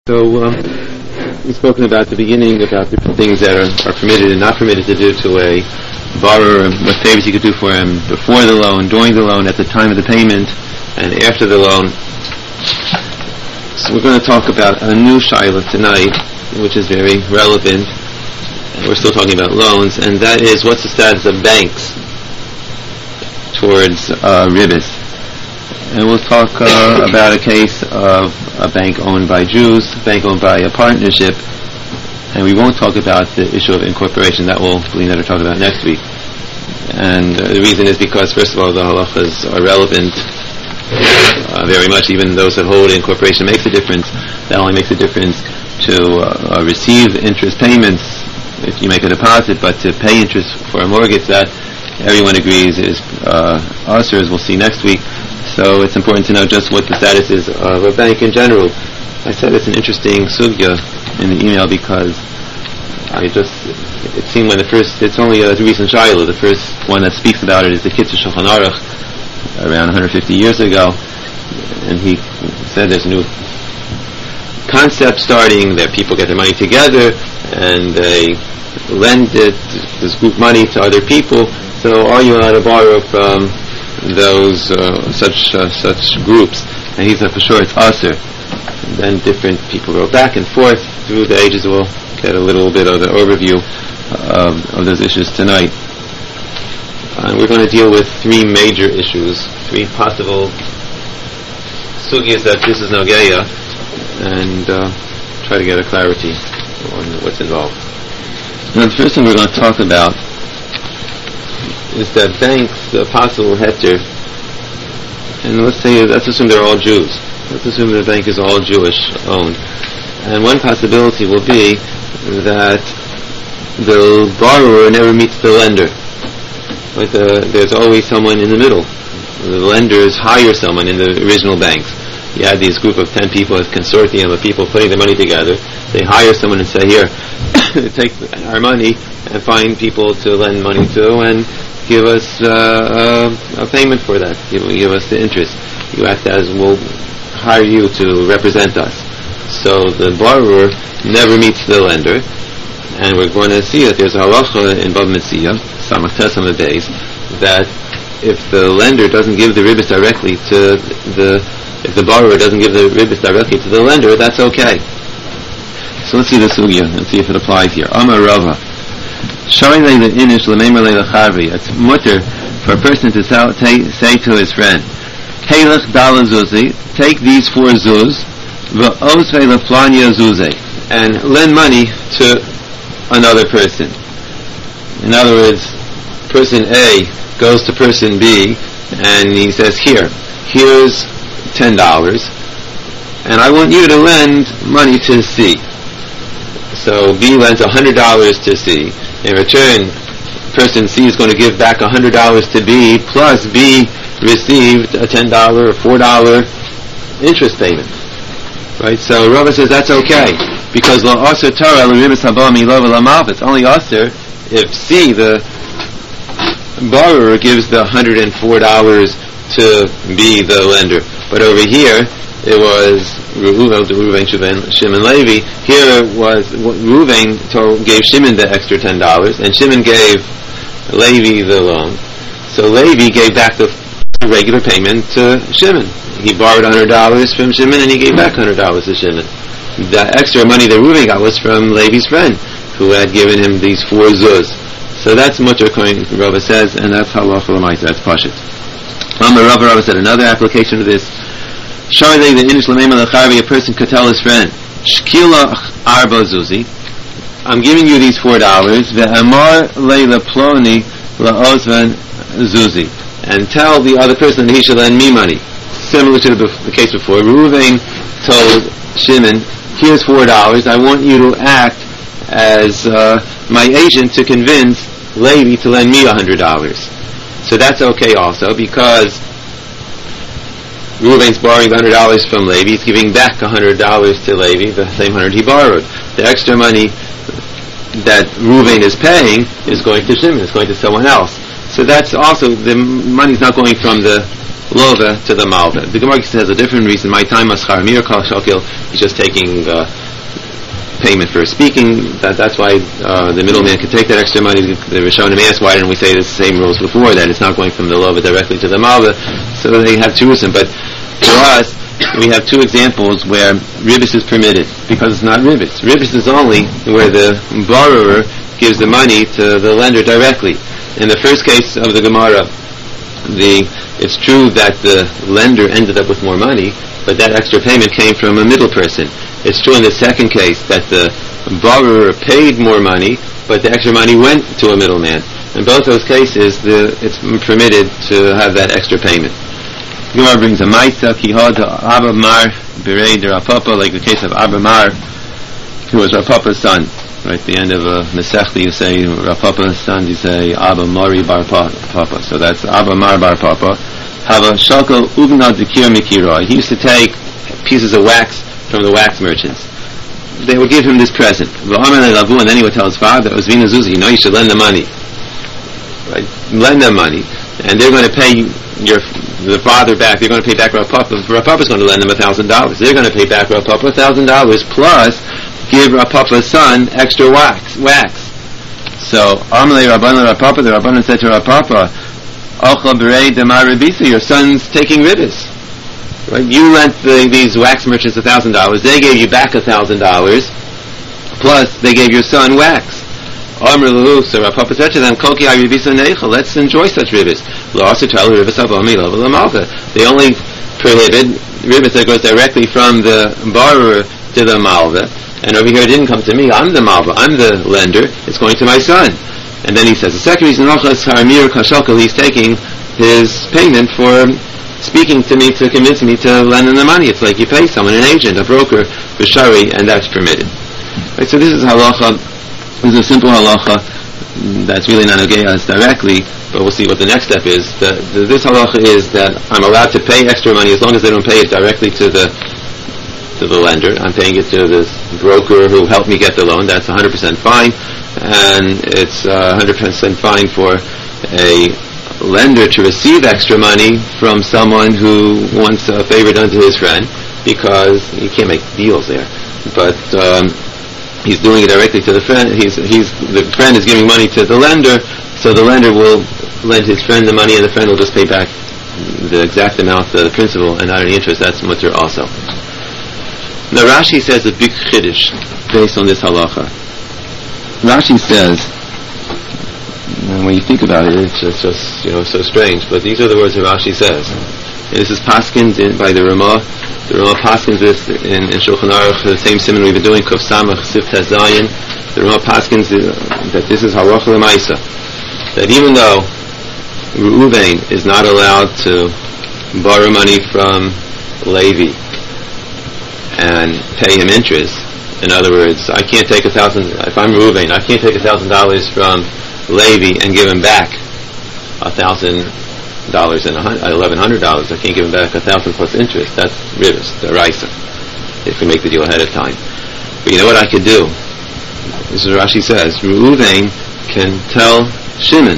So we've spoken about the beginning about different things that are permitted and not permitted to do to a borrower, what favors you could do for him before the loan, during the loan, at the time of the payment, and after the loan. So we're going to talk about a new shaila tonight, which is very relevant. We're still talking about loans, and that is, what's the status of banks towards ribbis? And we'll talk about a case of a bank owned by Jews, a bank owned by a partnership, and we won't talk about the issue of incorporation. That we'll talk about next week. And the reason is because, first of all, the halachas are relevant very much. Even those that hold incorporation makes a difference. That only makes a difference to receive interest payments if you make a deposit, but to pay interest for a mortgage, that everyone agrees is usher, as we'll see next week. So it's important to know just what the status is of a bank in general. I said it's an interesting sugya in the email because it seemed it's only a recent shaila. The first one that speaks about it is the Kitzur Shulchan Aruch around 150 years ago, and he said there's a new concept starting that people get their money together and they lend it, this group money to other people. So are you allowed to borrow from those such groups? And he said for sure it's usher. And then different people wrote back and forth through the ages. We'll get a little bit of an overview of those issues tonight. And we're going to deal with three major issues, three possible sugyas that this is nogeya, and try to get a clarity on what's involved. Now the first thing we're going to talk about is that banks, the possible heter, and let's assume they're all Jews. Let's assume the bank is all Jewish owned. And one possibility will be that the borrower never meets the lender. Right? There's always someone in the middle. The lenders hire someone in the original banks. You had these group of 10 people as consortium of people putting their money together. They hire someone and say, here, take our money and find people to lend money to and give us a payment for that. Give us the interest. You act as, we'll hire you to represent us. So the borrower never meets the lender, and we're going to see that there's a halacha in Bava Metzia, Samach Tes Amud Beis, that if the lender doesn't give the ribbis directly to if the borrower doesn't give the ribbis directly to the lender, that's okay. So let's see the sugya and see if it applies here. Amar Rava. It's mutter for a person to say to his friend, Heilach Dala Zuzi, take these 4 zuz, v'osvei leflanya zuzi, and lend money to another person. In other words, person A goes to person B and he says, here's $10, and I want you to lend money to C. So B lends $100 to C. In return, person C is going to give back $100 to B, plus B received a $10 or $4 interest payment. Right? So Rava says that's okay, because lo aser Torah l'ribis haba milov l'malv. It's only aser if C, the borrower, gives the $104 to B, the lender. But over here, it was Reuven, Shimon, Levi. Here it was Reuven gave Shimon the extra $10, and Shimon gave Levi the loan. So Levi gave back the regular payment to Shimon. He borrowed $100 from Shimon, and he gave back $100 to Shimon. The extra money that Reuven got was from Levi's friend, who had given him these 4 zuz. So that's mutter according to Rava says, and that's halacha l'maisa. That's pashut. Rava said another application of this. A person could tell his friend, Shkila arba zuzi, I'm giving you these $4, ve'amar leila ploni la'ozvan zuzi, and tell the other person that he should lend me money. Similar to the case before, Reuven told Shimon, here's $4, I want you to act as my agent to convince Levi to lend me $100. So that's okay also, because Reuven's borrowing $100 from Levi, he's giving back $100 to Levi, the same 100 he borrowed. The extra money that Reuven is paying is going to Shimon, it's going to someone else. So that's also, the money's not going from the lova to the malva. The Gemara has a different reason. My time maschar mir kol shokil. He's just taking payment for speaking. That's why the middleman could take that extra money. The Rishonim asked, why didn't we say the same rules before, that it's not going from the lova directly to the malva? So they have two reasons. But for us, we have two examples where ribis is permitted, because it's not ribis. Ribis is only where the borrower gives the money to the lender directly. In the first case of the Gemara, it's true that the lender ended up with more money, but that extra payment came from a middle person. It's true in the second case that the borrower paid more money, but the extra money went to a middleman. In both those cases, it's permitted to have that extra payment. Gemara brings a Maisa, Kihod, Abba Mar, Berei, Rav Papa, like the case of Abba Mar, who was Rav Papa's son. Right at the end of a Masechta, you say Rav Papa's son, you say Abba Mari Bar Papa. So that's Abba Mar Bar Papa. Hava Shoko Ugna Dikir Mikiroi. He used to take pieces of wax from the wax merchants. They would give him this present. And then he would tell his father, Ozvina Zuzi, you should lend the money. Right? Lend them money. And they're going to pay the father back. They're going to pay back Rav Papa. Rav Papa's going to lend them $1,000. They're going to pay back Rav Papa $1,000 plus give Rav Papa's son extra wax. So, Amalei Rabbanan Rav Papa, the Rabbanan said to Rav Papa, Ochla Berei Demar Rebisa, your son's taking ribis. Right? You lent these wax merchants $1,000. They gave you back $1,000. Plus, they gave your son wax. So Rav Papa said to them, let's enjoy such ribis. They only prohibit ribis that goes directly from the borrower to the malva. And over here it didn't come to me. I'm the malva. I'm the lender. It's going to my son. And then he says, the second reason, he's taking his payment for speaking to me to convince me to lend him the money. It's like you pay someone, an agent, a broker, for shari, and that's permitted. Right, so this is halacha. This is a simple halacha that's really not us directly, but we'll see what the next step is. This halacha is that I'm allowed to pay extra money as long as they don't pay it directly to the lender. I'm paying it to this broker who helped me get the loan. That's 100% fine, and it's 100% fine for a lender to receive extra money from someone who wants a favor done to his friend, because you can't make deals there. But he's doing it directly to the friend. The friend is giving money to the lender, so the lender will lend his friend the money, and the friend will just pay back the exact amount, the principal, and not any interest. That's mutter also. Now Rashi says a big chiddush based on this halacha. Rashi says, and when you think about it, it's just so strange. But these are the words that Rashi says. And this is paskins by the Ramah. The Ramah paskins this in Shulchan Aruch, the same simon we've been doing, Kuf Samach Sif Tazayin. The Ramah paskins that this is halacha l'maisa. That even though Reuven is not allowed to borrow money from Levi and pay him interest, in other words, I can't take if I'm Reuven, I can't take $1,000 from Levi and give him back $1,000 and $1,100. I can't give him back $1,000 plus interest. That's ribis, the raisa, if we make the deal ahead of time. But you know what I could do? This is what Rashi says. Reuven can tell Shimon,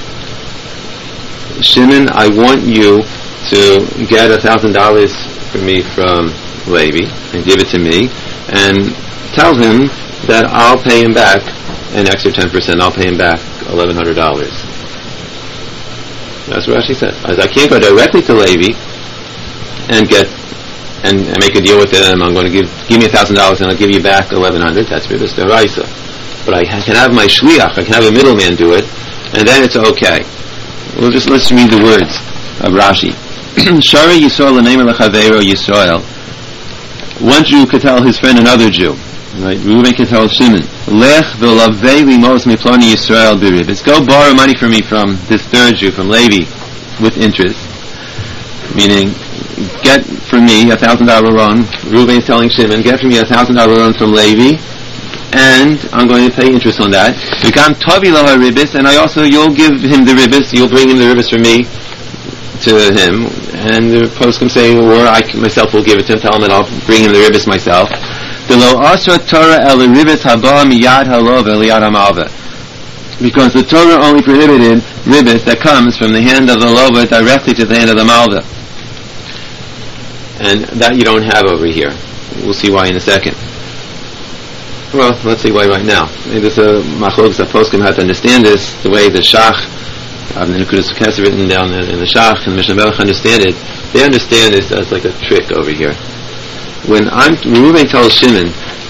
I want you to get $1,000 for me from Levi and give it to me, and tell him that I'll pay him back an extra 10%. I'll pay him back $1,100. That's what Rashi said. As I can't go directly to Levi and make a deal with him. I'm going to give me $1,000 and I'll give you back $1,100. That's ribis deraisa. But I can have my shliach. I can have a middleman do it, and then it's okay. Let's read the words of Rashi. Shari Yisrael l'neimer l'chaveiro Yisrael. One Jew could tell his friend another Jew. Right? Reuven can tell Shimon, Lech v'lavei limos miploni Yisrael b'ribis. Go borrow money for me from this third Jew, from Levi, with interest. Meaning, get for me $1,000 loan. Reuven is telling Shimon, get for me $1,000 loan from Levi, and I'm going to pay interest on that. V'gam tovi lo haribis, and you'll give him the ribis, you'll bring him the ribis for me to him, and the poskim say, or I myself will give it to him, tell him that I'll bring him the ribis myself. Because the Torah only prohibited ribis that comes from the hand of the lova directly to the hand of the malva. and that you don't have over here. We'll see why in a second. Well, let's see why right now. There's a machlokes that poskim how to understand this, the way the Shach, the Nekudas Kesser written down in the Shach and the Mishnah Melech understand it. They understand this as like a trick over here. When Reuven tells Shimon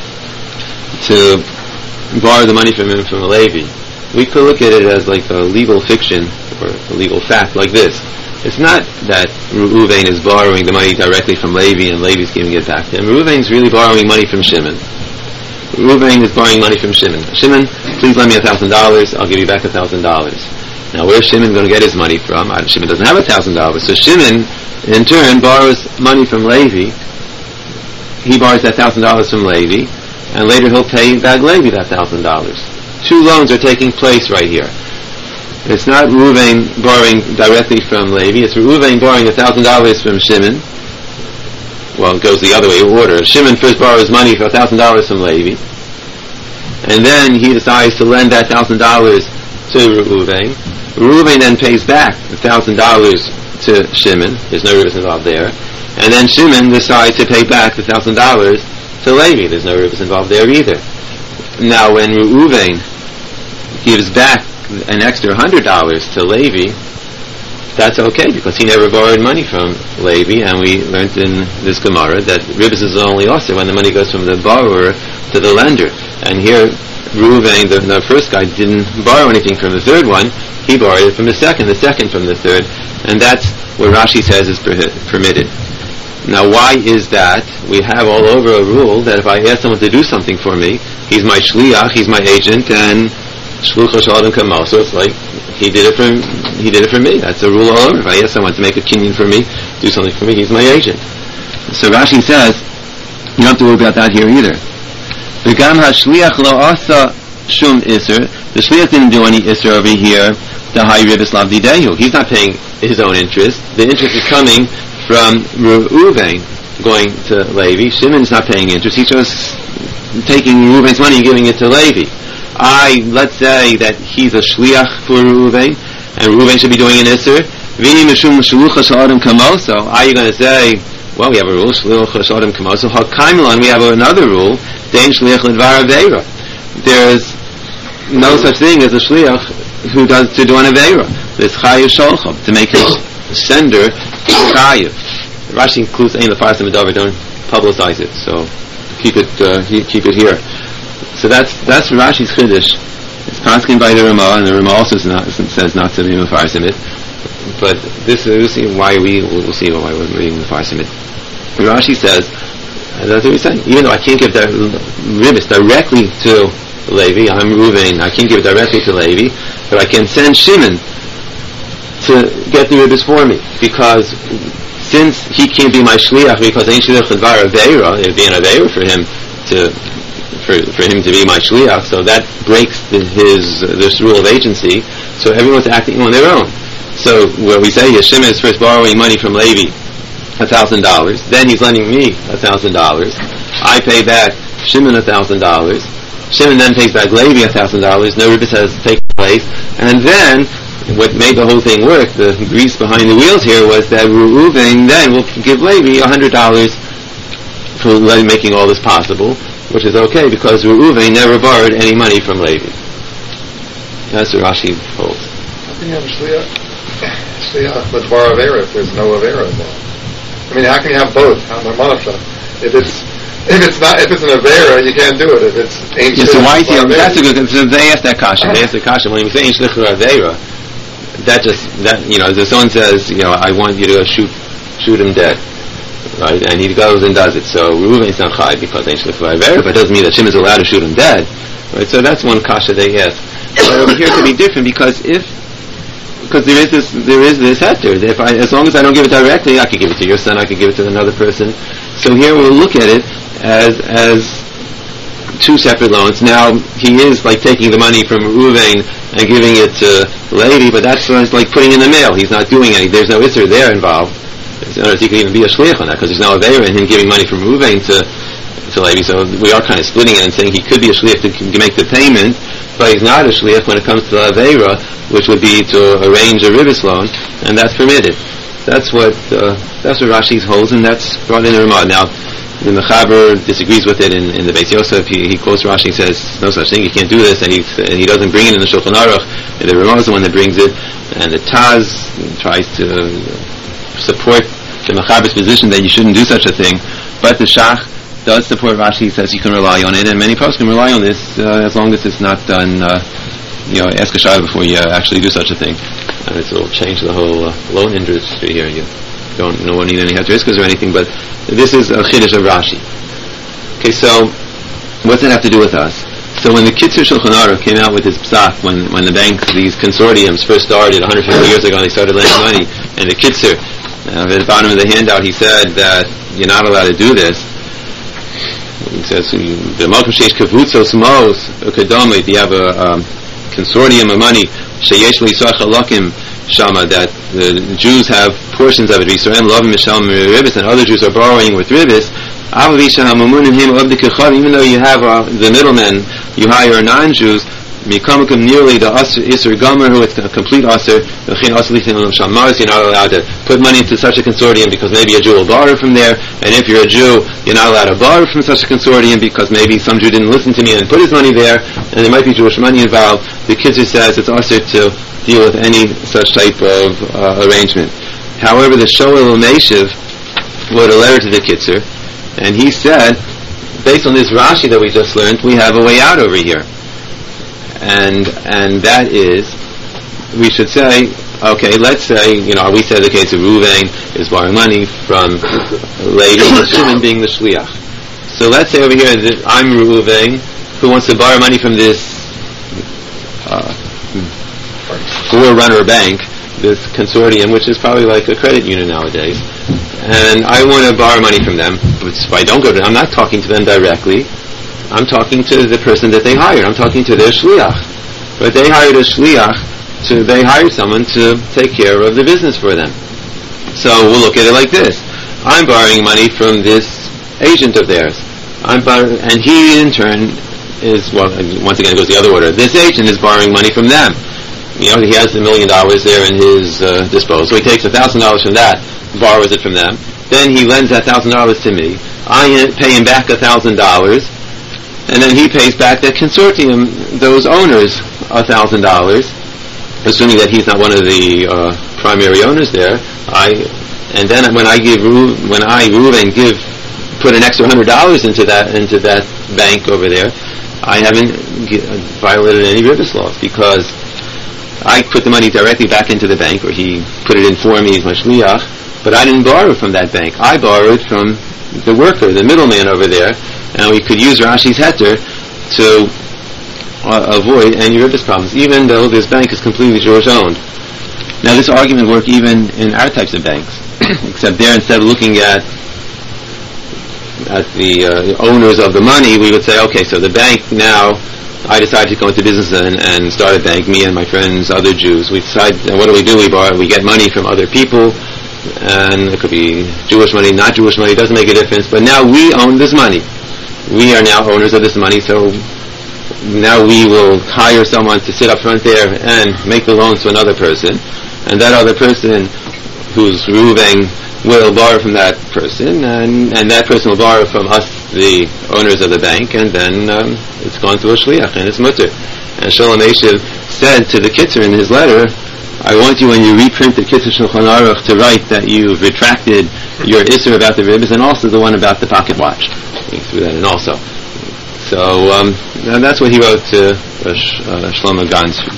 to borrow the money from him from a Levi, we could look at it as like a legal fiction or a legal fact like this. It's not that Reuven is borrowing the money directly from Levi and Levi's giving it back to him. Reuven's really borrowing money from Shimon. Reuven is borrowing money from Shimon. Shimon, please lend me $1,000. I'll give you back $1,000. Now, where's Shimon going to get his money from? Shimon doesn't have $1,000. So Shimon, in turn, borrows money from Levi. He borrows that $1,000 from Levi, and later he'll pay back Levi that $1,000. Two loans are taking place right here. It's not Reuven borrowing directly from Levi. It's Reuven borrowing $1,000 from Shimon. Well, it goes the other way, order. Shimon first borrows money for $1,000 from Levi, and then he decides to lend that $1,000 to Reuven. Reuven then pays back $1,000 to Shimon. There's no ribos involved there. And then Shimon decides to pay back the $1,000 to Levi. There's no ribos involved there either. Now, when Reuven gives back an extra $100 to Levi, that's okay, because he never borrowed money from Levi, and we learned in this Gemara that ribos is only also when the money goes from the borrower to the lender. And here, Reuven, the first guy, didn't borrow anything from the third one. He borrowed it from the second from the third, and that's what Rashi says is permitted. Now, why is that? We have all over a rule that if I ask someone to do something for me, he's my shliach, he's my agent, and shlucha shalom kamoso, it's like he did it for me. That's a rule all over. If I ask someone to make a kinyan for me, do something for me, he's my agent. So Rashi says, you don't have to worry about that here either. V'gam hashliach lo asa shum iser. The shliach didn't do any iser over here. The high ribis lavdidehu. He's not paying his own interest. The interest is coming from Reuven going to Levi. Shimon's not paying interest. He's just taking Reuven's money and giving it to Levi. Let's say that he's a shliach for Reuven, and Reuven should be doing an iser. Vini mishum shlucha sh'adam kamoso. Are you going to say, well, we have a rule, shlucha sh'adam kamoso. Hakaimlan, we have another rule, dein shliach l'dvar aveira. There's no such thing as a shliach who does to do an aveira. There's chayiv sholcham, to make his sender chayiv. Rashi includes ein lefarsim adavar, don't publicize it, so keep it here. So that's Rashi's chiddush. It's paskin by the Ramah, and the Ramah also says not to be mefarsim it. But this we'll see why we're reading mefarsim it. Rashi says, that's what he's saying. Even though I can't give the ribis directly to Levi, I'm Reuven, I can't give it directly to Levi, but I can send Shimon to get the ribis for me, because since he can't be my shliach, because ain't shliach l'dvar aveira, it'd be an aveira for him to be my shliach, so that breaks this rule of agency. So everyone's acting on their own. So what we say is Shimon is first borrowing money from Levi, $1,000. Then he's lending me $1,000. I pay back Shimon $1,000. Shimon then pays back Levi $1,000. No ribis has taken place. And then what made the whole thing work, the grease behind the wheels here, was that Reuven then will give Levi $100 for making all this possible, which is okay because Reuven never borrowed any money from Levi. That's what Rashi holds. How can you have a shliach with bar avera if there's no avera involved? I mean, how can you have both? If it's an avera, you can't do it. If it's ancient, so why is that's a good. So they asked that kasha. They asked the kasha when you say ancient avera. If someone says, I want you to go shoot him dead, right? And he goes and does it. So Reuven's not chai because ancient avera, but it doesn't mean that Shimon is allowed to shoot him dead, right? So that's one kasha they ask. But over here it could be different because there is this heter. As long as I don't give it directly, I could give it to your son, I could give it to another person. So here we'll look at it as two separate loans. Now he is like taking the money from Reuven and giving it to Levi, but that's like putting in the mail. He's not doing anything. There's no isser there involved. He could even be a shliach on that because there's no avera in him giving money from Reuven to Levi. So we are kind of splitting it and saying he could be a shliach to make the payment, but he's not a shliach when it comes to avera, which would be to arrange a ribis loan, and that's permitted. That's what Rashi holds, and that's brought in the Ramah. Now, the Mechaber disagrees with it in the Beis Yosef. He quotes Rashi and says, no such thing, you can't do this, and he doesn't bring it in the Shulchan Aruch, and the Ramah is the one that brings it, and the Taz tries to support the Mechaber's position that you shouldn't do such a thing, but the Shach does support Rashi. He says you can rely on it, and many folks can rely on this as long as it's not done, ask a Shai before you actually do such a thing. And it will change the whole loan industry here. You don't need any Hatriskas or anything, but this is a Chiddush of Rashi. Okay, so what's it have to do with us? So when the Kitzur Shulchan Aruch came out with his psak, when the banks, these consortiums first started 150 years ago, and they started lending money, and the Kitzur, at the bottom of the handout, he said that you're not allowed to do this. He says, if you have a consortium of money, that the Jews have portions of it, and other Jews are borrowing with ribis, even though you have the middlemen, you hire non-Jews, nearly the Isser Gomer, who it's a complete Isser, you're not allowed to put money into such a consortium because maybe a Jew will borrow from there, and if you're a Jew, you're not allowed to borrow from such a consortium because maybe some Jew didn't listen to me and put his money there, and there might be Jewish money involved. The Kitzur says it's Isser to deal with any such type of arrangement. However, the Shoel Meshiv wrote a letter to the Kitzur, and he said, based on this Rashi that we just learned, we have a way out over here. And that is, we should say, okay, let's say, we said the case of Ruvain is borrowing money from Levi, Shimon being the Shliach. So let's say over here that I'm Ruvain, who wants to borrow money from this forerunner bank, this consortium, which is probably like a credit union nowadays, and I want to borrow money from them. But if I don't go to them, I'm not talking to them directly. I'm talking to the person that they hired. I'm talking to their shliach. But they hired a shliach, they hired someone to take care of the business for them. So we'll look at it like this. I'm borrowing money from this agent of theirs. And he in turn is, once again it goes the other order. This agent is borrowing money from them. He has $1 million there in his disposal. He takes $1,000 from that, borrows it from them. Then he lends that $1,000 to me. I pay him back $1,000. And then he pays back that consortium, those owners, $1,000, assuming that he's not one of the primary owners there. And then when I put an extra $100 into that bank over there, I haven't violated any ribis laws because I put the money directly back into the bank, or he put it in for me as my shliach, but I didn't borrow from that bank. I borrowed from the worker, the middleman over there, and we could use Rashi's heter to avoid any ribis problems, even though this bank is completely Jewish owned. Now this argument works even in our types of banks, except there instead of looking at the owners of the money, we would say, okay, so the bank now, I decided to go into business and start a bank, me and my friends, other Jews. We decide, and what do? We get money from other people, and it could be Jewish money, not Jewish money, it doesn't make a difference, but now we own this money. We are now owners of this money, so now we will hire someone to sit up front there and make the loans to another person, and that other person who's Reuven will borrow from that person, and that person will borrow from us, the owners of the bank, and then it's gone to a shliach, and it's mutter. And Sholem Eshiv said to the Kitzur in his letter, I want you, when you reprint the Kitzur Shulchan Aruch, to write that you've retracted your Isser about the ribis, and also the one about the pocket watch. He threw that in also. So and that's what he wrote to Shlomo Gansfried.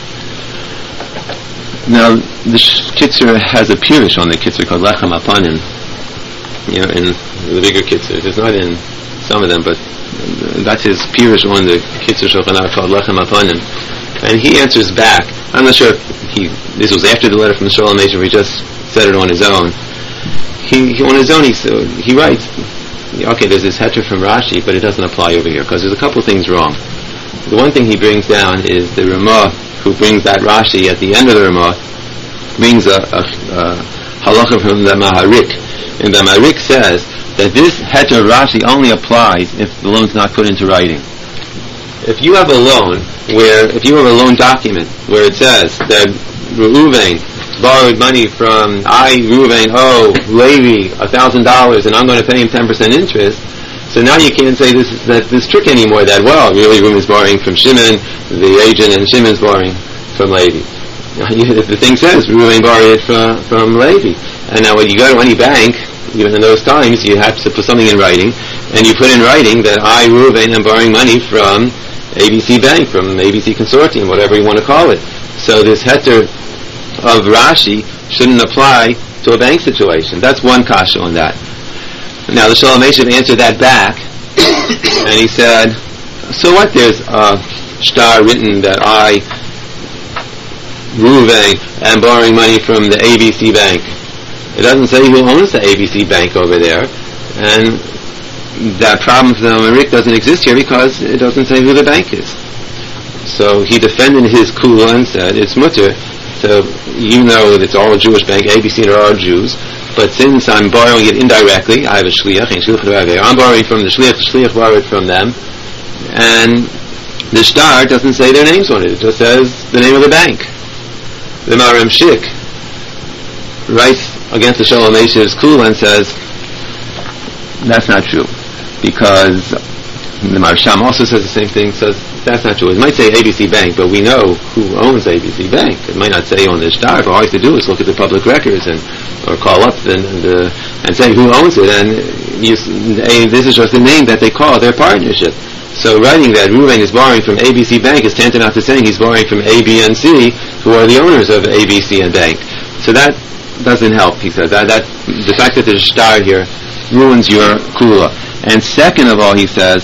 Now, the Kitzur has a pirush on the Kitzur called Lechem Apanim, in the bigger Kitzur. It's not in some of them, but that's his pirush on the Kitzur Shulchan Aruch called Lechem Apanim. And he answers back. I'm not sure if this was after the letter from Sholem Eshiv, he just said it on his own. On his own, he writes, okay, there's this heter from Rashi, but it doesn't apply over here, because there's a couple things wrong. The one thing he brings down is the Ramah, who brings that Rashi at the end of the Ramah, brings a halacha from the Maharik. And the Maharik says that this heter Rashi only applies if the loan's not put into writing. If you have a loan document where it says that Reuven borrowed money from Reuven, Levi, $1,000, and I'm going to pay him 10% interest. So now you can't say this trick anymore. That really Reuven's borrowing from Shimon, the agent, and Shimon's borrowing from Levi. The thing says Reuven borrowed from Levi, and now when you go to any bank, even in those times, you have to put something in writing, and you put in writing that I, Reuven, am borrowing money from ABC Bank, from ABC Consortium, whatever you want to call it. So this heter of Rashi shouldn't apply to a bank situation. That's one kasha on that. Now the Shalom Eshev answered that back, and he said, so what, there's a shtar written that I, Reuven, am borrowing money from the ABC Bank. It doesn't say who owns the ABC Bank over there, and that problem for the Marik doesn't exist here because it doesn't say who the bank is. So he defended his kula and said it's mutter. So you know it's all a Jewish bank, ABC there are Jews, but since I'm borrowing it indirectly, I have a shliach, I'm borrowing from the shliach borrowed from them, and the shtar doesn't say their names on it, it just says the name of the bank. The Maram Shik writes against the Shalom Eshev's kula and says that's not true, because the Marsham also says the same thing, says that's not true. It might say ABC Bank, but we know who owns ABC Bank. It might not say on the shtar, but all you have to do is look at the public records or call up and say who owns it, and this is just the name that they call their partnership. So writing that Reuven is borrowing from ABC Bank is tantamount to saying he's borrowing from A, B, and C, who are the owners of ABC and Bank. So that doesn't help, he said. That the fact that there's a shtar here ruins your kula. And second of all, he says,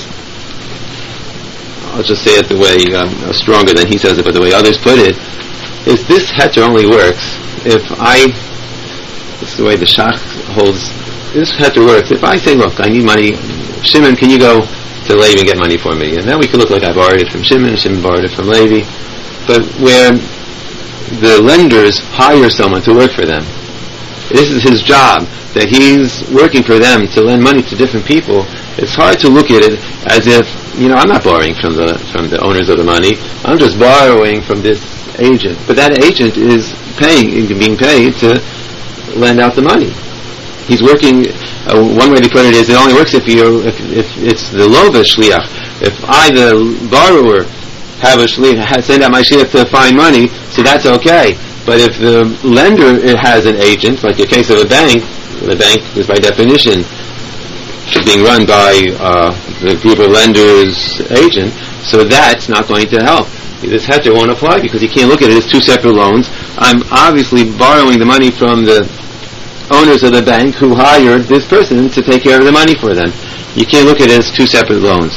I'll just say it the way stronger than he says it, but the way others put it, is this heter only works if this is the way the Shach holds, this heter works if I say, look, I need money, Shimon, can you go to Levi and get money for me? And then we can look like I borrowed it from Shimon borrowed it from Levi. But where the lenders hire someone to work for them, this is his job, that he's working for them to lend money to different people, it's hard to look at it as if, I'm not borrowing from the owners of the money, I'm just borrowing from this agent. But that agent is being paid to lend out the money. He's working, one way to put it is, it only works if it's the lova shliach. If I, the borrower, have a shliach, send out my shliach to find money, so that's okay. But if the lender has an agent, like the case of a bank, the bank is by definition being run by the group of lenders' agent, so that's not going to help. This heter won't apply because you can't look at it as two separate loans. I'm obviously borrowing the money from the owners of the bank who hired this person to take care of the money for them. You can't look at it as two separate loans.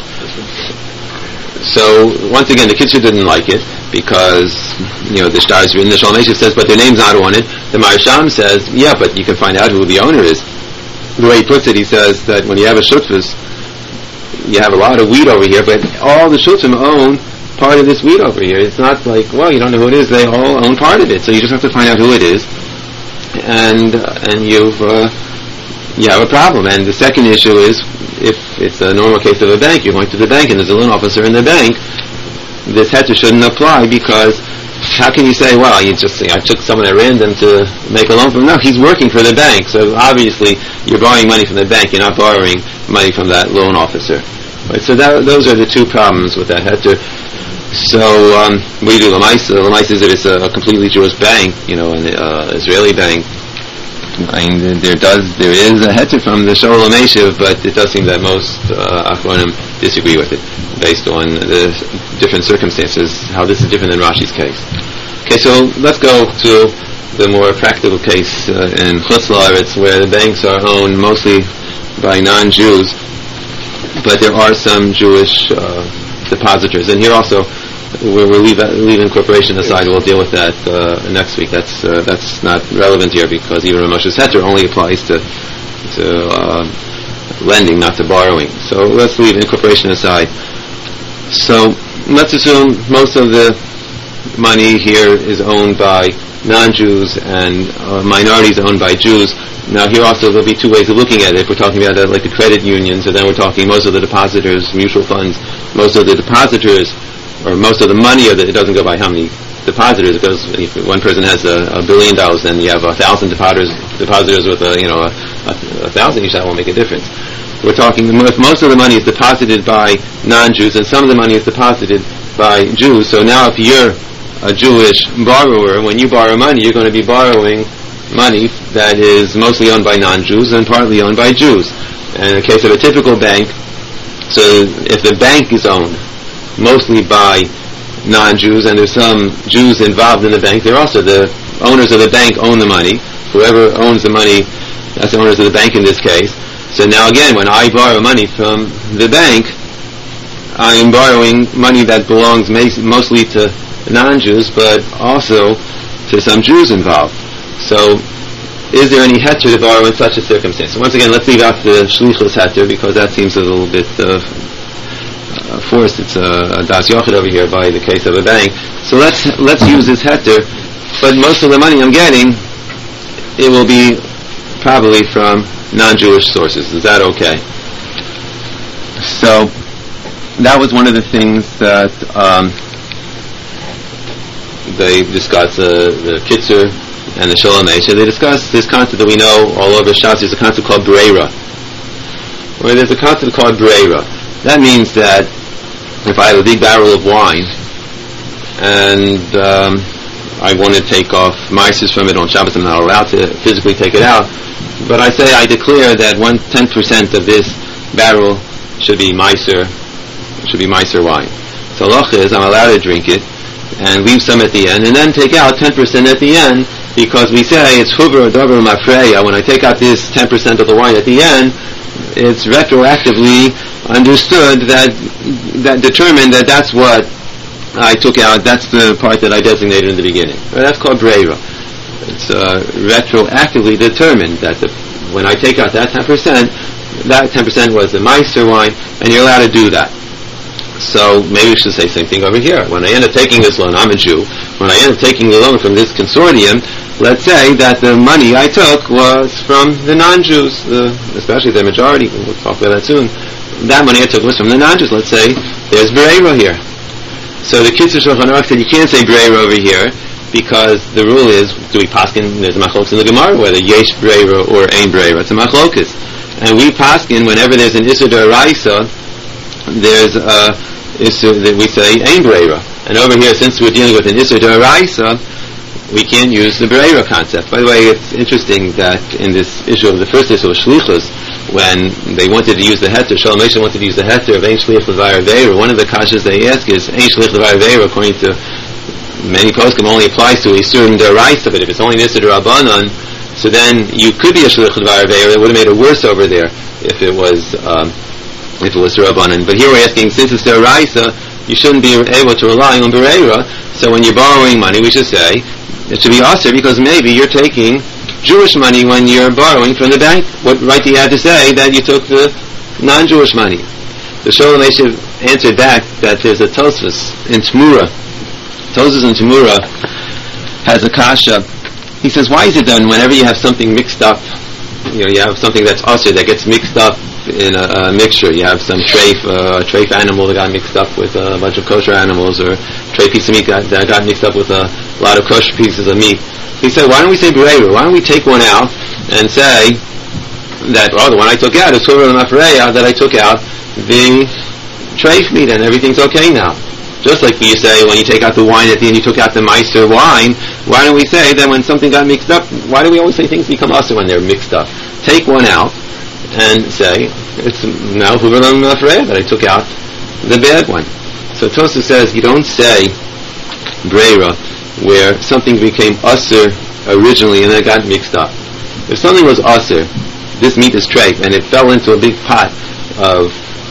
So once again, the Kitzur didn't like it because the stars written. The Shalom Eshev says, but their name's not on it. The Marsham says, yeah, but you can find out who the owner is. The way he puts it, he says that when you have a shutfus, you have a lot of wheat over here, but all the shutfim own part of this wheat over here. It's not like, well, you don't know who it is. They all own part of it, so you just have to find out who it is, and you have a problem. And the second issue is, if it's a normal case of a bank, you're going to the bank and there's a loan officer in the bank, this heter shouldn't apply, because how can you say, well, I took someone at random to make a loan from him? No, he's working for the bank, so obviously you're borrowing money from the bank, you're not borrowing money from that loan officer. Right, so those are the two problems with that heter. So we do Lamaisa. Lamaisa is that it's a completely Jewish bank, an Israeli bank. And there is a heter from the Shalom Eshev, but it does seem that most Achronim disagree with it, based on the different circumstances, how this is different than Rashi's case. Okay, so let's go to the more practical case in Chutz La'aretz, where the banks are owned mostly by non-Jews, but there are some Jewish depositors. And here also, we're leaving corporation aside. We'll deal with that next week. That's not relevant here, because even Ramosha's heter only applies to lending, not to borrowing. So let's leave incorporation aside. So let's assume most of the money here is owned by non-Jews and minorities owned by Jews. Now here also there'll be two ways of looking at it. If we're talking about like the credit unions, and then we're talking most of the depositors, mutual funds, most of the depositors or most of the money, or it doesn't go by how many depositors. It goes, if one person has $1 billion, then you have 1,000 depositors with a 1,000 each. That won't make a difference. We're talking if most of the money is deposited by non-Jews and some of the money is deposited by Jews. So now if you're a Jewish borrower, when you borrow money, you're going to be borrowing money that is mostly owned by non-Jews and partly owned by Jews. And in the case of a typical bank, so if the bank is owned mostly by non-Jews and there's some Jews involved in the bank, they're also the owners of the bank own the money. Whoever owns the money, that's the owners of the bank in this case. So now again, when I borrow money from the bank, I am borrowing money that belongs mostly to non-Jews, but also to some Jews involved. So, is there any heter to borrow in such a circumstance? So once again, let's leave out the shlichus heter because that seems a little bit forced. It's a das yochid over here by the case of a bank. So let's use this heter, but most of the money I'm getting, it will be probably from non-Jewish sources. Is that okay? So that was one of the things that they discussed, the Kitzur and the Sholem Esha. They discussed this concept that we know all over Shas. There's a concept called Breira. Where there's a concept called Breira. That means that if I have a big barrel of wine and I want to take off meises from it on Shabbos, I'm not allowed to physically take it out, but I say I declare that 10% of this barrel should be meiser wine. So halacha is I'm allowed to drink it and leave some at the end, and then take out 10% at the end, because we say it's huber or davar mafreya. When I take out this 10% of the wine at the end, it's retroactively understood that determined that that's what I took out. That's the part that I designated in the beginning. That's called breira. It's retroactively determined that when I take out that 10%, that 10% was the meiser wine, and you're allowed to do that. So maybe we should say the same thing over here. When I end up taking this loan, I'm a Jew. When I end up taking the loan from this consortium, let's say that the money I took was from the non-Jews, especially the majority. We'll talk about that soon. That money I took was from the non-Jews. Let's say there's Breira here. So the Kitzur Shulchan Aruch said you can't say Breira over here because the rule is, do we paskin? There's a machlokas in the Gemara whether yesh Breira or ein Breira. It's a machlokas, and we paskin whenever there's an Issur D'Oraisa, there's a Issur that we say ein Breira. And over here, since we're dealing with an Issur D'Oraisa, we can't use the Breira concept. By the way, it's interesting that in this issue of the first issue of Shlichus, when they wanted to use the heter, Sholem Esha wanted to use the heter of ein shlich l'vayir veira, one of the kashas they ask is ein shlich l'vayir veira, according to many poskim, only applies to Issur D'Oraisa, but if it's only an Issur D'Rabbanan, so then you could be a shlich l'vayir veira. It would have made it worse over there if it was D'Rabbanan. But here we're asking, since it's D'Oraisa, you shouldn't be able to rely on Breira. So when you're borrowing money, we should say it should be aser because maybe you're taking Jewish money when you're borrowing from the bank. What right do you have to say that you took the non-Jewish money? The Sholem Esha answered back that there's a Tosfos in Tmura. Tosfos in Tmura has a kasha. He says, why is it done whenever you have something mixed up? You have something that's aser that gets mixed up in a mixture. You have some treif animal that got mixed up with a bunch of kosher animals, or treif piece of meat that got mixed up with a lot of kosher pieces of meat. He said, why don't we say Breira? Why don't we take one out and say that, the one I took out is Hurra Mafreya, that I took out the treif meat and everything's okay now. Just like you say when you take out the wine at the end, you took out the meiser wine. Why don't we say that when something got mixed up, why do we always say things become aser when they're mixed up? Take one out and say, it's now Hurra Mafreya that I took out the bad one. So Tosfos says you don't say Breira where something became aser originally and then it got mixed up. If something was aser, this meat is treif, and it fell into a big pot of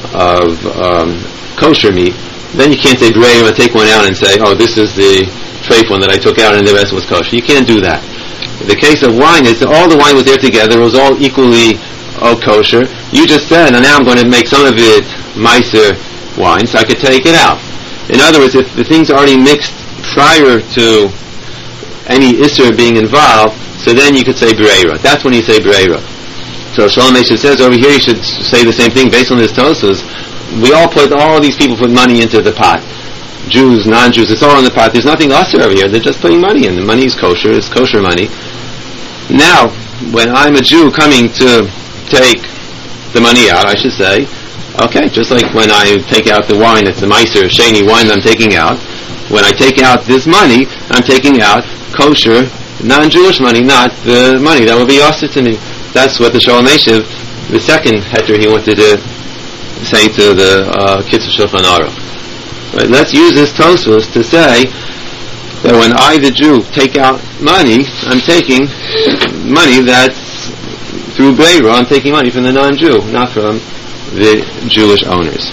kosher meat, then you can't say Breira, take one out and say, this is the treif one that I took out and the rest was kosher. You can't do that. The case of wine is that all the wine was there together, it was all equally kosher. You just said, and now I'm going to make some of it meiser wine, so I could take it out. In other words, if the thing's already mixed prior to any Issur being involved, so then you could say Breira. That's when you say Breira. So Sholem Esha says over here you should say the same thing based on this Tosfos. All these people put money into the pot. Jews, non-Jews, it's all in the pot. There's nothing usher over here. They're just putting money in. The money is kosher. It's kosher money. Now, when I'm a Jew coming to take the money out, I should say, okay, just like when I take out the wine, it's the Meiser, Sheni wine that I'm taking out. When I take out this money, I'm taking out kosher, non-Jewish money, not the money that will be usher to me. That's what the Shalom Eshiv, the second heter he wanted to say to the Kitzur Shulchan Aruch. Right, let's use this Tosfos to say that when I, the Jew, take out money, I'm taking money that's through Beira, I'm taking money from the non-Jew, not from the Jewish owners.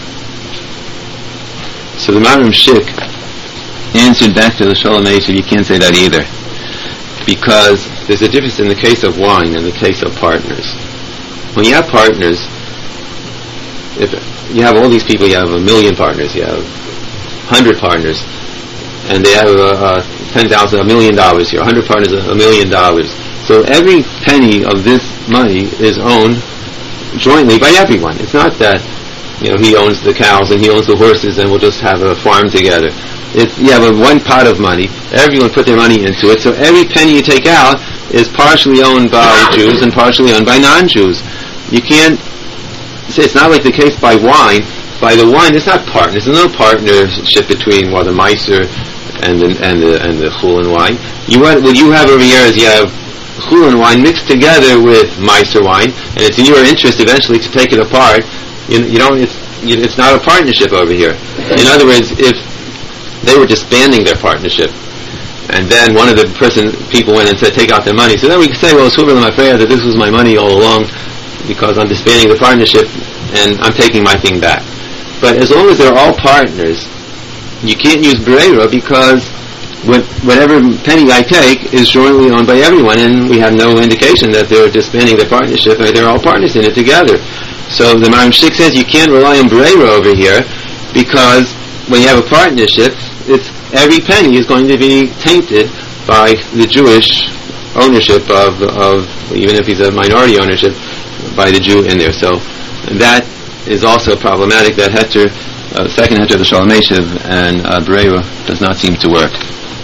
So the Maharam Shik answered back to the Shalom Eshiv, you can't say that either. Because there's a difference in the case of wine and the case of partners. When you have partners, if you have all these people, you have 1 million partners, you have 100 partners, and they have $10,000, $1 million here, 100 partners, $1 million. So every penny of this money is owned jointly by everyone. It's not that, he owns the cows and he owns the horses and we'll just have a farm together. You have one pot of money, everyone put their money into it, so every penny you take out is partially owned by Jews and partially owned by non-Jews. You can't say, it's not like the case by wine. By the wine, it's not partners. There's no partnership between the Meiser and the Chulin wine. What you have over here is you have Chulin wine mixed together with Meiser wine, and it's in your interest eventually to take it apart. It's not a partnership over here. In other words, if they were disbanding their partnership, and then one of the people went and said, take out their money. So then we could say, well, it's that this was my money all along because I'm disbanding the partnership and I'm taking my thing back. But as long as they're all partners, you can't use Bereira because whatever penny I take is jointly owned by everyone, and we have no indication that they're disbanding their partnership or they're all partners in it together. So the Maharam Shik says you can't rely on Bereira over here because when you have a partnership, every penny is going to be tainted by the Jewish ownership of even if he's a minority ownership, by the Jew in there. So that is also problematic. That heter, second heter of the Shalom Eshiv and Bereira does not seem to work.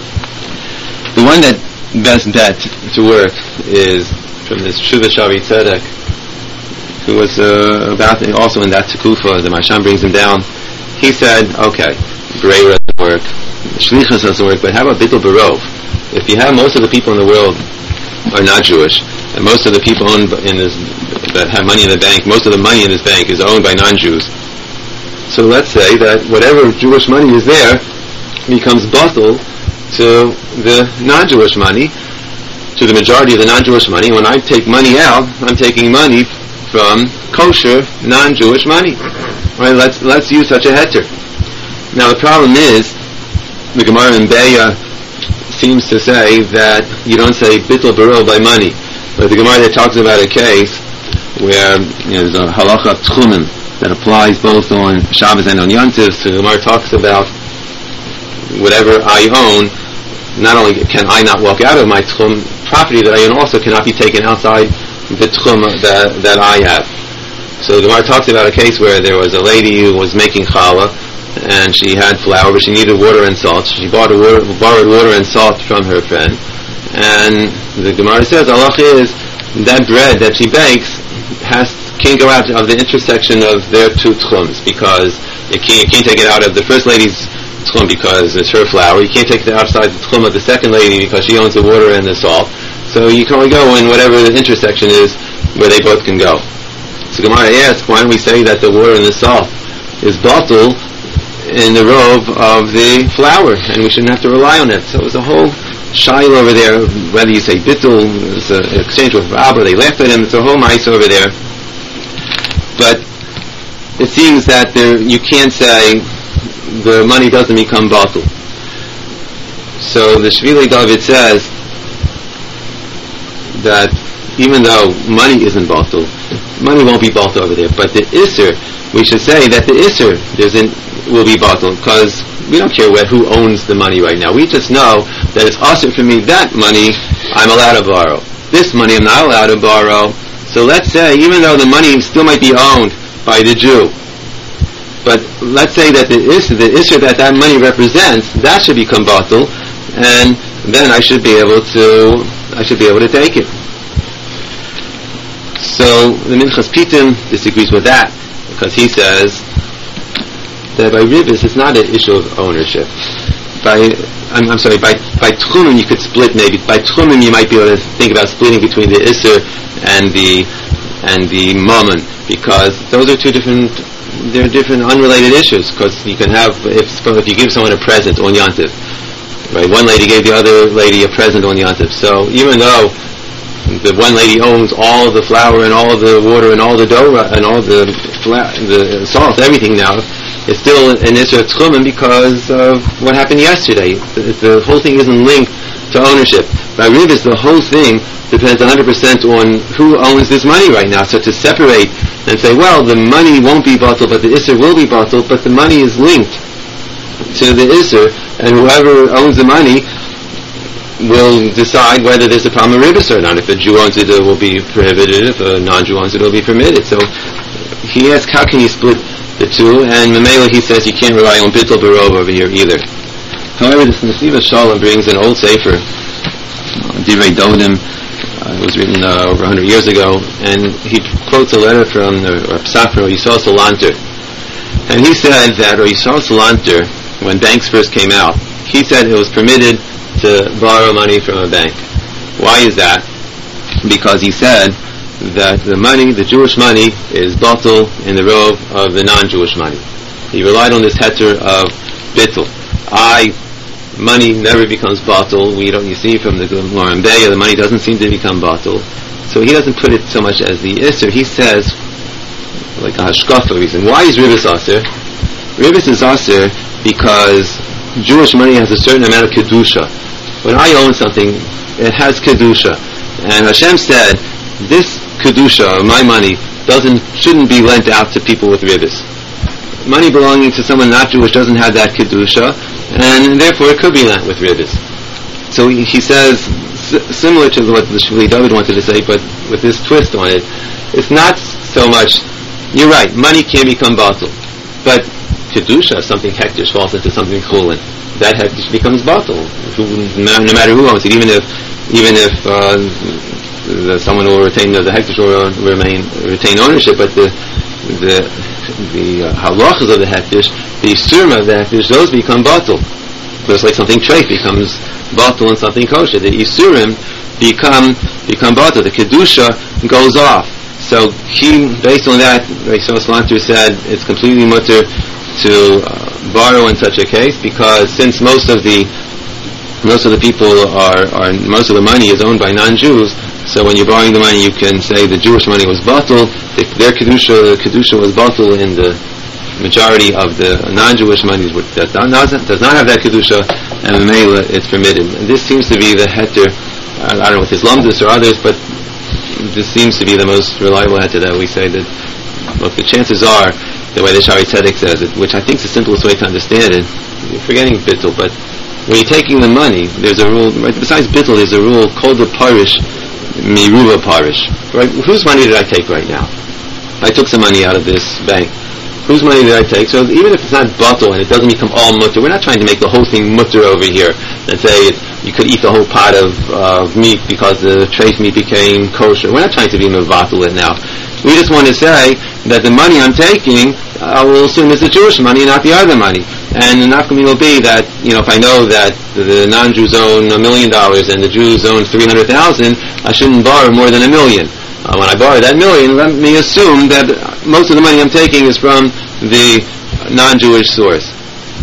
The one that best bet to work is from this Tshuva Shavi Tzedek, who was also in that Tekufa. The Masham brings him down. He said, okay, Bereira doesn't work, Shlichus doesn't work, but how about Bittul Barov? If you have most of the people in the world are not Jewish, and most of the people that have money in the bank, most of the money in this bank is owned by non-Jews. So let's say that whatever Jewish money is there becomes batel to the non-Jewish money, to the majority of the non-Jewish money. When I take money out, I'm taking money from kosher non-Jewish money. Right? Let's use such a heter. Now the problem is, the Gemara in Beya seems to say that you don't say bittul barov by money. But the Gemara that talks about a case where there's a halacha of tchumen that applies both on Shabbos and on Yom Tov. So the Gemara talks about whatever I own, not only can I not walk out of my tchum, property that I own also cannot be taken outside the tchum that I have. So the Gemara talks about a case where there was a lady who was making challah, and she had flour, but she needed water and salt. She borrowed water and salt from her friend. And the Gemara says, Allah is, that bread that she bakes can't go out of the intersection of their two tchums, because you can't take it out of the first lady's tchum because it's her flour. You can't take it outside the tchum of the second lady because she owns the water and the salt. So you can only go in whatever the intersection is where they both can go. So Gemara asks, why don't we say that the water and the salt is batel in the robe of the flour, and we shouldn't have to rely on it? So it was a whole shail over there, whether you say bittul, it's an exchange with Rabba, they laughed at him, it's a whole mice over there. But it seems that you can't say the money doesn't become batel. So the Shvili David says that even though money isn't batel, money won't be batel over there, but the Isser, we should say that the Isser will be batel, because we don't care who owns the money right now. We just know that it's also for me, that money I'm allowed to borrow. This money I'm not allowed to borrow. So let's say, even though the money still might be owned by the Jew, But let's say that the issue that money represents, that should become batul, and then I should be able to take it. So the Minchas Pitim disagrees with that, because he says that by ribis it's not an issue of ownership. By tchumim you could split maybe. By tchumim you might be able to think about splitting between the isser and the mammon, because those are they're different unrelated issues. Because you can have, if you give someone a present on Yantiv, right? One lady gave the other lady a present on Yantiv. So even though the one lady owns all the flour and all the water and all the dough and all the salt, everything now, it's still an issue of tchumim because of what happened yesterday. The whole thing isn't linked to ownership. By ribis, the whole thing depends 100% on who owns this money right now. So to separate and say, well, the money won't be batul, but the isser will be batul, but the money is linked to the isser, and whoever owns the money will decide whether there's a problem of ribis or not. If a Jew owns it, it will be prohibited. If a non-Jew owns it, it will be permitted. So he asks, how can you split the two? And Mamela, he says you can't rely on bittul barov over here either. However, this Nesiva Shalom brings an old sefer, Divrei Dodim. It was written over 100 years ago, and he quotes a letter from Psafra Yisrael Salanter. And he said that Yisrael Salanter, when banks first came out, he said it was permitted to borrow money from a bank. Why is that? Because he said that the money, the Jewish money, is batul in the rov of the non-Jewish money. He relied on this heter of bittul. Money never becomes batul. You see from the Gemara in Beya, the money doesn't seem to become batul. So he doesn't put it so much as the isser. He says, like a hashkafa reason. Why is ribis aser? Ribis is aser because Jewish money has a certain amount of kedusha. When I own something, it has kedusha, and Hashem said, this kedusha, my money, shouldn't be lent out to people with ribis. Money belonging to someone not Jewish doesn't have that kedusha, and therefore it could be lent with ribis. So he says, similar to what the Shvili David wanted to say, but with this twist on it, it's not so much, you're right, money can become batul, but kedusha, something hektish, falls into something chulin, that hektish becomes batul, no matter who owns it, even if someone will retain the hektish will retain ownership, but the halachas of the hektish, the surma of the hektish, those become batul. Just like something treif becomes batul and something kosher, the isurim become batul. The kedusha goes off. So he, based on that, Yisrael Salanter said it's completely mutter to borrow in such a case, because since most of the people most of the money is owned by non-Jews, so when you're borrowing the money you can say the Jewish money was batul, their kedusha was batul in the majority of the non-Jewish money that does not have that kedusha, and Mamela it's permitted. And this seems to be the heter, I don't know if it's Lamdus or others, but this seems to be the most reliable heter that we say that, look, the chances are, the way the Shari Tzedek says it, which I think is the simplest way to understand it, you're forgetting bittul, but when you're taking the money, there's a rule, right, besides bittul, there's a rule called the parish, miruva parish, right? Whose money did I take right now? I took some money out of this bank. Whose money did I take? So even if it's not batul and it doesn't become all mutter, we're not trying to make the whole thing mutter over here and say you could eat the whole pot of meat because the treif meat became kosher. We're not trying to be mevatul it now. We just want to say that the money I'm taking, I will assume is the Jewish money, not the other money. And the nafkamim will be that, if I know that the non-Jews own $1 million and the Jews own 300,000, I shouldn't borrow more than $1 million. When I borrow that $1 million, let me assume that most of the money I'm taking is from the non-Jewish source.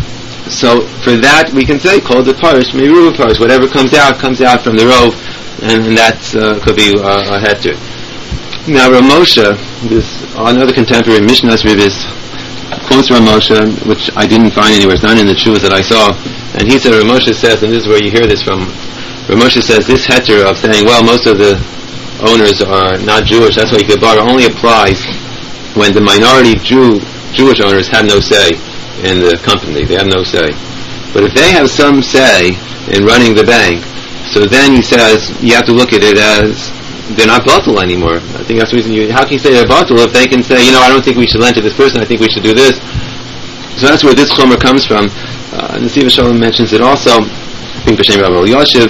So for that we can say, called the parish, meruva parish, whatever comes out from the rov, and that could be a heter. Now Ramosha, this another contemporary Mishnah's Ribis, quotes Ramosha, which I didn't find anywhere, it's not in the Chuvas that I saw, and he said, Ramosha says, and this is where you hear this from, Ramosha says this heter of saying, well, most of the owners are not Jewish, that's why you could borrow, only applies when the minority Jewish owners have no say in the company, they have no say. But if they have some say in running the bank, so then he says, you have to look at it as they're not batul anymore. I think that's the reason how can you say they're batul if they can say, I don't think we should lend to this person, I think we should do this. So that's where this chomer comes from. Nesiv Shalom mentions it also, I think B'Shem Rabbi Elyashiv.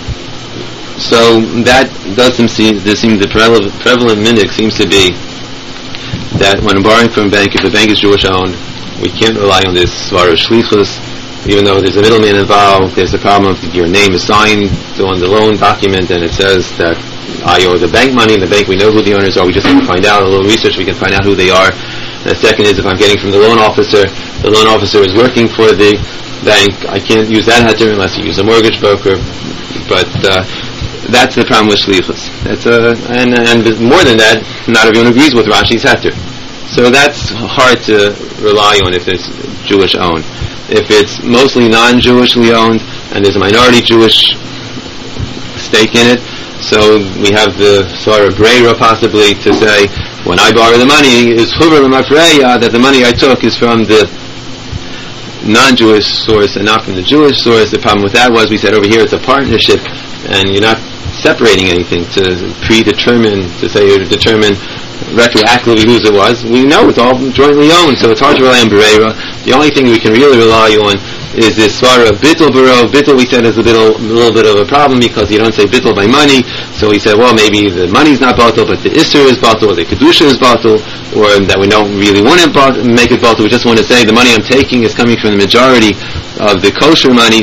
So that doesn't seem the prevalent minhag seems to be that when borrowing from a bank, if the bank is Jewish owned, we can't rely on this svara shlichus. Even though there's a middleman involved, there's a problem if your name is signed on the loan document and it says that I owe the bank money, and the bank, we know who the owners are, we just have to find out, a little research, we can find out who they are. And the second is if I'm getting from the loan officer is working for the bank, I can't use that heter unless you use a mortgage broker. But that's the problem with shlichus. And more than that, not everyone agrees with Rashi's heter. So that's hard to rely on if it's Jewish owned. If it's mostly non-Jewishly owned and there's a minority Jewish stake in it, so we have the sort of breira possibly to say, when I borrow the money, is huver l'mafreya, that the money I took is from the non-Jewish source and not from the Jewish source. The problem with that was, we said over here it's a partnership, and you're not separating anything to predetermine, to say or to determine retroactively whose it was. We know it's all jointly owned, so it's hard to rely on Bereira. The only thing we can really rely on is this svara of bittul baro. Bittul, we said, is a little bit of a problem because you don't say bittul by money. So we said, well, maybe the money's not batul, but the isser is batul, or the kedusha is batul, or that we don't really want to make it batul. We just want to say the money I'm taking is coming from the majority of the kosher money.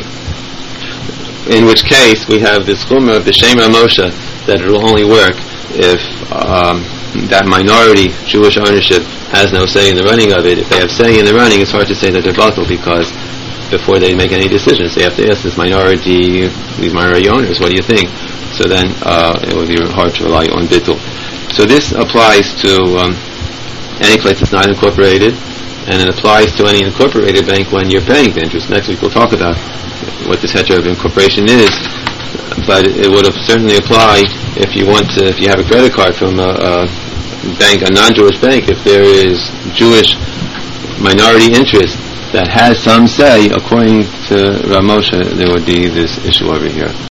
In which case, we have this chumrah of B'Shem Moshe that it will only work if that minority Jewish ownership has no say in the running of it. If they have say in the running, it's hard to say that they're batul, because before they make any decisions, they have to ask these minority owners, what do you think? So then it would be hard to rely on bittul. So this applies to any place that's not incorporated, and it applies to any incorporated bank when you're paying the interest. Next week we'll talk about what this heter of incorporation is, but it would certainly apply if you have a credit card from a bank, a non-Jewish bank. If there is Jewish minority interest that has some say, according to Rav Moshe, there would be this issue over here.